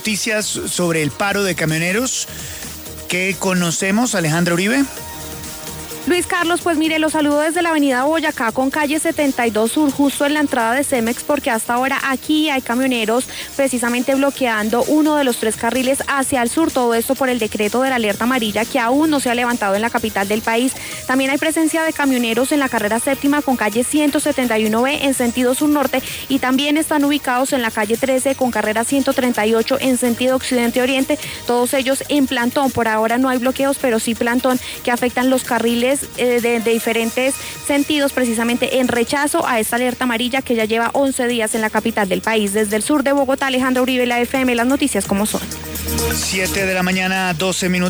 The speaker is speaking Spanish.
Noticias sobre el paro de camioneros. ¿Qué conocemos, Alejandra Uribe? Luis Carlos, pues mire, los saludo desde la avenida Boyacá con calle 72 Sur, justo en la entrada de Cemex, porque hasta ahora aquí hay camioneros precisamente bloqueando uno de los 3 carriles hacia el sur, todo esto por el decreto de la alerta amarilla que aún no se ha levantado en la capital del país. También hay presencia de camioneros en la carrera séptima con calle 171B en sentido sur-norte y también están ubicados en la calle 13 con carrera 138 en sentido occidente-oriente, todos ellos en plantón. Por ahora no hay bloqueos, pero sí plantón que afectan los carriles de diferentes sentidos, precisamente en rechazo a esta alerta amarilla que ya lleva 11 días en la capital del país. Desde el sur de Bogotá, Alejandra Uribe, la FM, las noticias como son. 7 de la mañana, 12 minutos.